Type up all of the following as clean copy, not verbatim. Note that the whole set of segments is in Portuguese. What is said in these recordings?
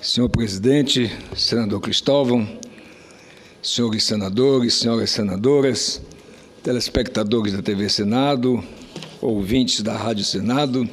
Senhor presidente, senador Cristóvão, senhores senadores, senhoras senadoras, telespectadores da TV Senado, ouvintes da Rádio Senado.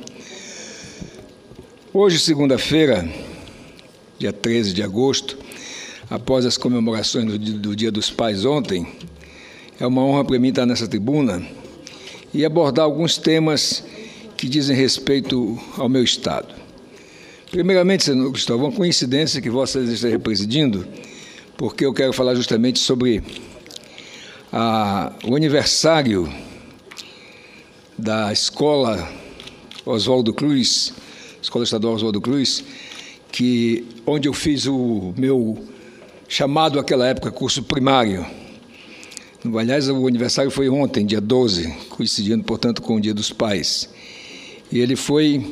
Hoje, segunda-feira, dia 13 de agosto, após as comemorações do Dia dos Pais ontem, é uma honra para mim estar nessa tribuna e abordar alguns temas que dizem respeito ao meu Estado. Primeiramente, senador Cristóvão, coincidência que Vossa Excelência esteja presidindo, porque eu quero falar justamente sobre o aniversário da Escola Oswaldo Cruz, Escola Estadual Oswaldo Cruz, onde eu fiz o meu chamado àquela época curso primário. Aliás, o aniversário foi ontem, dia 12, coincidindo, portanto, com o Dia dos Pais. E ele foi...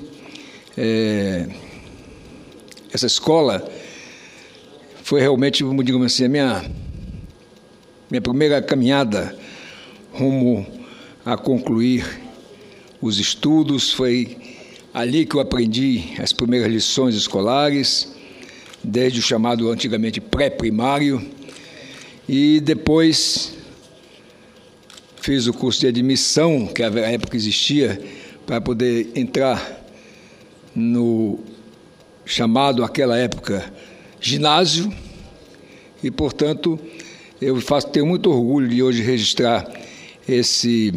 Essa escola foi realmente, digamos assim, a minha primeira caminhada rumo a concluir os estudos. Foi ali que eu aprendi as primeiras lições escolares, desde o chamado antigamente pré-primário, e depois fiz o curso de admissão, que à época existia, para poder entrar no chamado, àquela época, ginásio, e, portanto, tenho muito orgulho de hoje registrar esse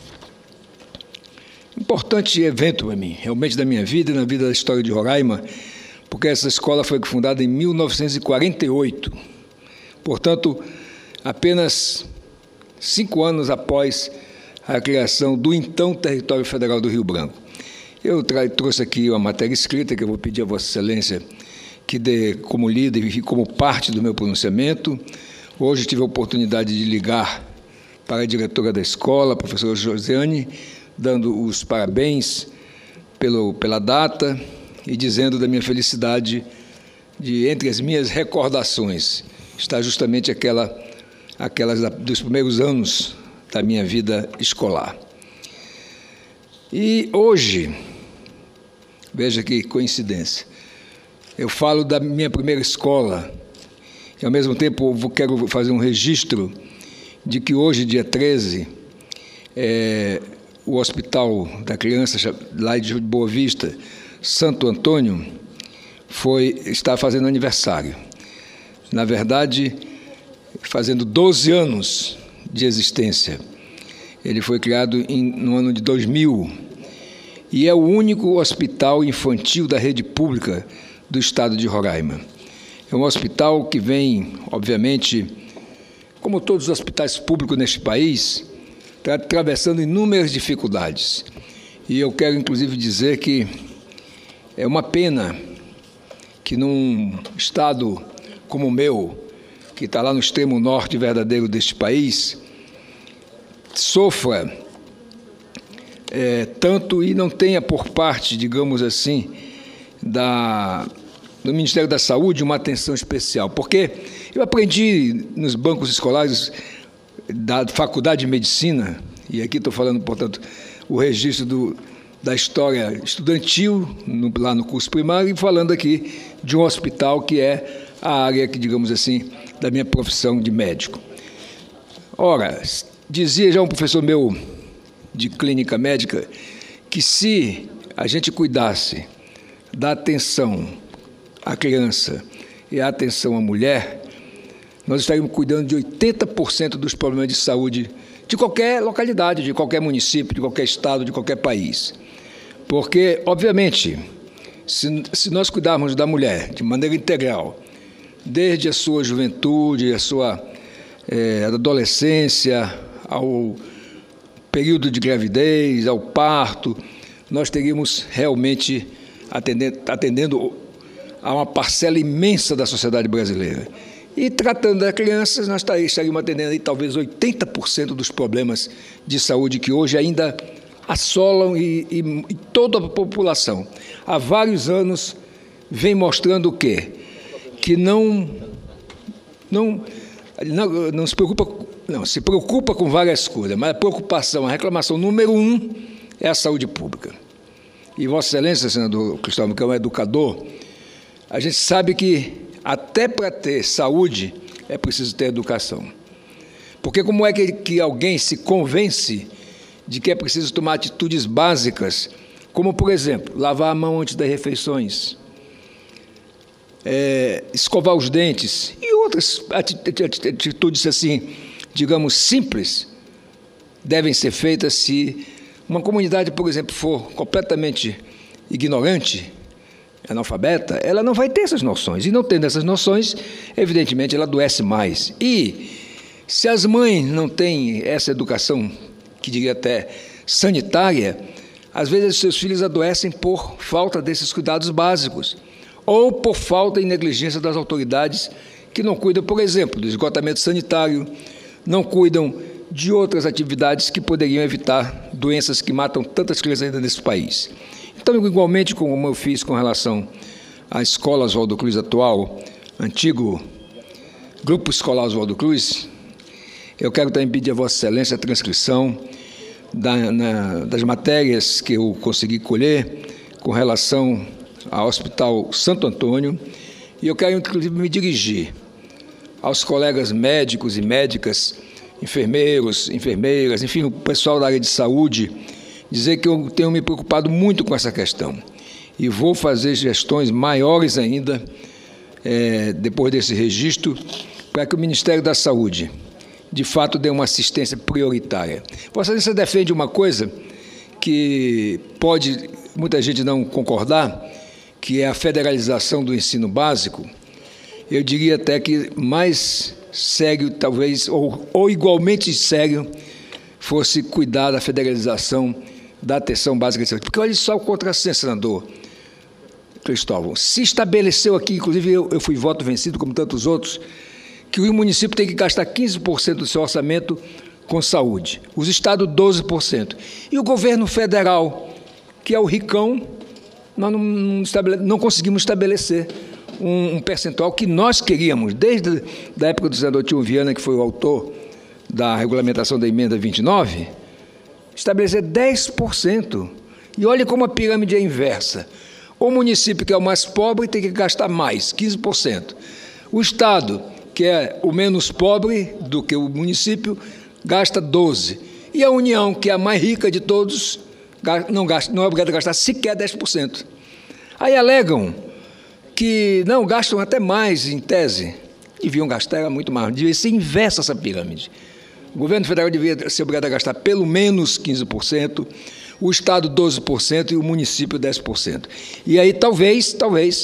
importante evento para mim, realmente da minha vida e na vida da história de Roraima, porque essa escola foi fundada em 1948, portanto, apenas 5 anos após a criação do então Território Federal do Rio Branco. Eu trouxe aqui uma matéria escrita que eu vou pedir a Vossa Excelência que dê como líder e como parte do meu pronunciamento. Hoje tive a oportunidade de ligar para a diretora da escola, a professora Josiane, dando os parabéns pela data e dizendo da minha felicidade de, entre as minhas recordações, está justamente aquelas dos primeiros anos da minha vida escolar. E hoje, veja que coincidência, eu falo da minha primeira escola e, ao mesmo tempo, quero fazer um registro de que hoje, dia 13, o Hospital da Criança, lá de Boa Vista, Santo Antônio, está fazendo aniversário. Na verdade, fazendo 12 anos de existência. Ele foi criado no ano de 2000 e é o único hospital infantil da rede pública do estado de Roraima. É um hospital que vem, obviamente, como todos os hospitais públicos neste país, atravessando inúmeras dificuldades. E eu quero, inclusive, dizer que é uma pena que num estado como o meu, que está lá no extremo norte verdadeiro deste país, sofra tanto e não tenha por parte, digamos assim, do Ministério da Saúde uma atenção especial. Porque eu aprendi nos bancos escolares da Faculdade de Medicina, e aqui estou falando, portanto, o registro da história estudantil, lá no curso primário, e falando aqui de um hospital que é a área, que, digamos assim, da minha profissão de médico. Ora, dizia já um professor meu de clínica médica que se a gente cuidasse da atenção à criança e à atenção à mulher, nós estaríamos cuidando de 80% dos problemas de saúde de qualquer localidade, de qualquer município, de qualquer estado, de qualquer país. Porque, obviamente, se nós cuidarmos da mulher de maneira integral, desde a sua juventude, a sua adolescência, ao período de gravidez, ao parto, nós teríamos realmente atendendo a uma parcela imensa da sociedade brasileira. E tratando das crianças, nós estaríamos atendendo aí, talvez 80% dos problemas de saúde que hoje ainda assolam e toda a população. Há vários anos vem mostrando o quê? Que não se preocupa com várias coisas, mas a preocupação, a reclamação número 1 é a saúde pública. E Vossa Excelência, senador Cristóvão, que é um educador, A gente sabe que até para ter saúde é preciso ter educação. Porque como é que alguém se convence de que é preciso tomar atitudes básicas, como, por exemplo, lavar a mão antes das refeições, escovar os dentes e outras atitudes assim, digamos, simples, devem ser feitas se uma comunidade, por exemplo, for completamente ignorante, analfabeta, ela não vai ter essas noções. E não tendo essas noções, evidentemente, ela adoece mais. E se as mães não têm essa educação, que diria até sanitária, às vezes os seus filhos adoecem por falta desses cuidados básicos, ou por falta e negligência das autoridades que não cuidam, por exemplo, do esgotamento sanitário, não cuidam de outras atividades que poderiam evitar doenças que matam tantas crianças ainda nesse país. Então, igualmente como eu fiz com relação à Escola Oswaldo Cruz atual, antigo Grupo Escolar Oswaldo Cruz, eu quero também pedir a Vossa Excelência a transcrição das matérias que eu consegui colher com relação ao Hospital Santo Antônio, e eu quero, inclusive, me dirigir aos colegas médicos e médicas, enfermeiros, enfermeiras, enfim, o pessoal da área de saúde, dizer que eu tenho me preocupado muito com essa questão e vou fazer gestões maiores ainda, depois desse registro, para que o Ministério da Saúde, de fato, dê uma assistência prioritária. Vossa Excelência defende uma coisa que pode muita gente não concordar, que é a federalização do ensino básico. Eu diria até que mais sério, talvez, ou igualmente sério, fosse cuidar da federalização da atenção básica de saúde. Porque olha só o contrassenso, senador Cristóvão. Se estabeleceu aqui, inclusive eu fui voto vencido, como tantos outros, que o município tem que gastar 15% do seu orçamento com saúde, os estados 12%. E o governo federal, que é o ricão, nós não conseguimos estabelecer um percentual que nós queríamos, desde a época do senador Tio Viana, que foi o autor da regulamentação da emenda 29, estabelecer 10%. E olha como a pirâmide é inversa. O município, que é o mais pobre, tem que gastar mais, 15%. O estado, que é o menos pobre do que o município, gasta 12%. E a União, que é a mais rica de todos, não é obrigada a gastar sequer 10%. Aí alegam que não gastam até mais, em tese, deviam gastar muito mais, devia ser inversa essa pirâmide. O governo federal devia ser obrigado a gastar pelo menos 15%, o Estado 12% e o município 10%. E aí talvez,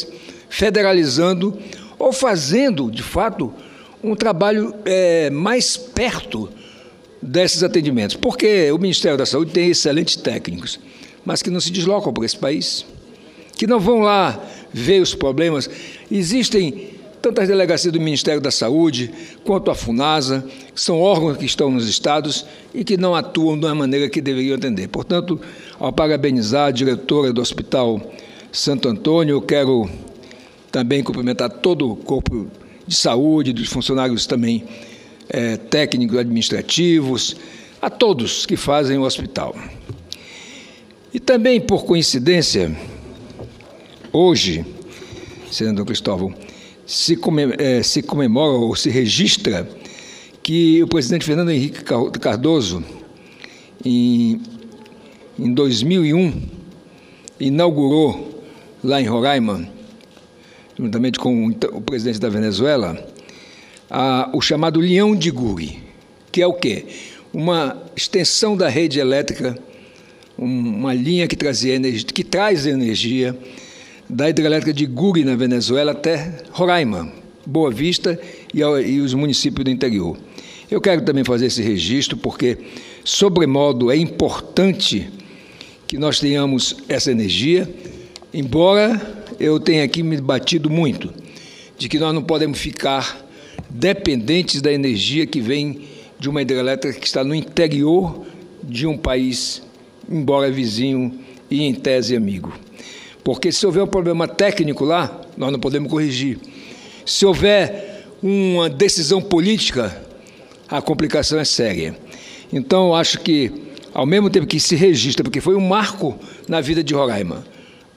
federalizando ou fazendo, de fato, um trabalho mais perto desses atendimentos. Porque o Ministério da Saúde tem excelentes técnicos, mas que não se deslocam por esse país, que não vão lá ver os problemas. Existem tantas delegacias do Ministério da Saúde, quanto a FUNASA, que são órgãos que estão nos estados e que não atuam da maneira que deveriam atender. Portanto, ao parabenizar a diretora do Hospital Santo Antônio, eu quero também cumprimentar todo o corpo de saúde, dos funcionários também técnicos, administrativos, a todos que fazem o hospital. E também, por coincidência, hoje, senador Cristóvão, se comemora ou se registra que o presidente Fernando Henrique Cardoso, em 2001, inaugurou lá em Roraima, juntamente com o presidente da Venezuela, o chamado Leão de Guri, que é o quê? Uma extensão da rede elétrica, uma linha que traz energia da hidrelétrica de Guri, na Venezuela, até Roraima, Boa Vista e os municípios do interior. Eu quero também fazer esse registro porque, sobremodo, é importante que nós tenhamos essa energia, embora eu tenha aqui me batido muito de que nós não podemos ficar dependentes da energia que vem de uma hidrelétrica que está no interior de um país, embora vizinho e em tese amigo. Porque se houver um problema técnico lá, nós não podemos corrigir. Se houver uma decisão política, a complicação é séria. Então, eu acho que, ao mesmo tempo que se registra, porque foi um marco na vida de Roraima,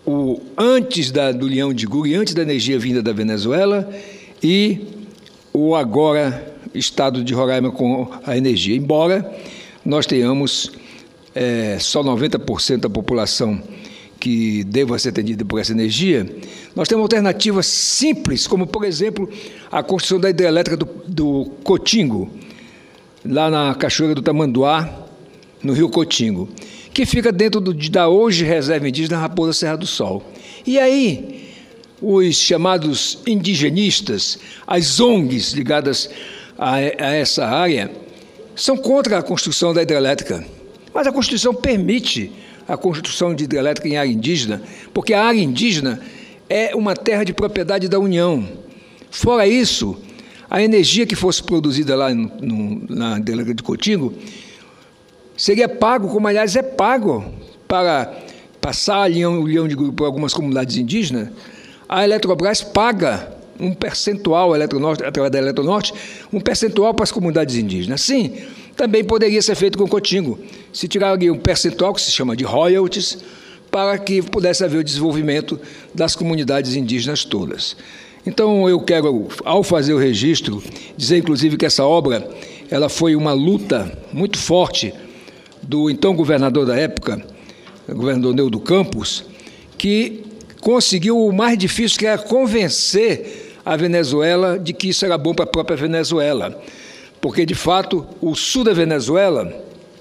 antes do Leão de Guri, antes da energia vinda da Venezuela, e o agora estado de Roraima com a energia. Embora nós tenhamos só 90% da população que deva ser atendida por essa energia, nós temos alternativas simples, como, por exemplo, a construção da hidrelétrica do Cotingo, lá na Cachoeira do Tamanduá, no Rio Cotingo, que fica dentro da hoje reserva indígena Raposa Serra do Sol. E aí, os chamados indigenistas, as ONGs ligadas a essa área, são contra a construção da hidrelétrica. Mas a Constituição permite a construção de hidrelétrica em área indígena, porque a área indígena é uma terra de propriedade da União. Fora isso, a energia que fosse produzida lá na hidrelétrica de Cotingo seria pago, como aliás é pago, para passar o Leão de Guri por algumas comunidades indígenas. A Eletrobras paga um percentual, através da Eletronorte, um percentual para as comunidades indígenas. Sim, também poderia ser feito com Cotingo, se tirar um percentual, que se chama de royalties, para que pudesse haver o desenvolvimento das comunidades indígenas todas. Então, eu quero, ao fazer o registro, dizer, inclusive, que essa obra ela foi uma luta muito forte do então governador da época, o governador Neudo Campos, que conseguiu o mais difícil, que era convencer a Venezuela de que isso era bom para a própria Venezuela. Porque, de fato, o sul da Venezuela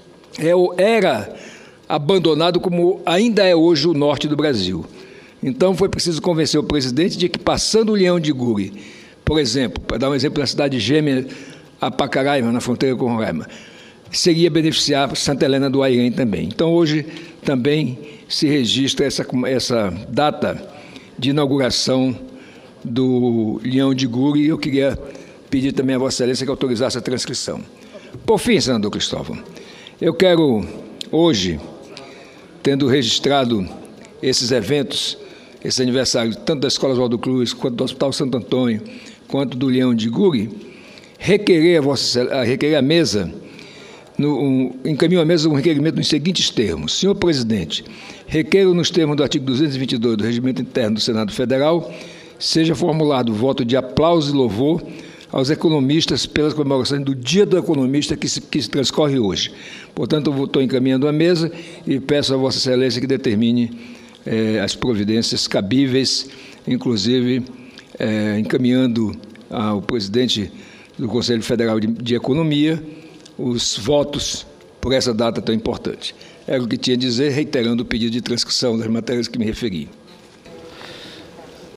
era abandonado como ainda é hoje o norte do Brasil. Então, foi preciso convencer o presidente de que, passando o Leão de Guri, por exemplo, para dar um exemplo da cidade gêmea, Apacaraima, na fronteira com Roraima, seria beneficiar Santa Helena do Airém também. Então, hoje, também se registra essa data de inauguração do Leão de Guri, e eu queria pedir também a Vossa Excelência que autorizasse a transcrição. Por fim, senador Cristóvão, eu quero, hoje, tendo registrado esses eventos, esse aniversário, tanto da Escola Oswaldo Cruz, quanto do Hospital Santo Antônio, quanto do Leão de Guri, requerer a mesa, encaminho à mesa um requerimento nos seguintes termos. Senhor presidente, requeiro nos termos do artigo 222 do Regimento Interno do Senado Federal, seja formulado voto de aplauso e louvor aos economistas pelas comemorações do Dia do Economista que se transcorre hoje. Portanto, eu estou encaminhando à mesa e peço a Vossa Excelência que determine as providências cabíveis, inclusive encaminhando ao presidente do Conselho Federal de Economia os votos por essa data tão importante. Era o que tinha a dizer, reiterando o pedido de transcrição das matérias que me referi.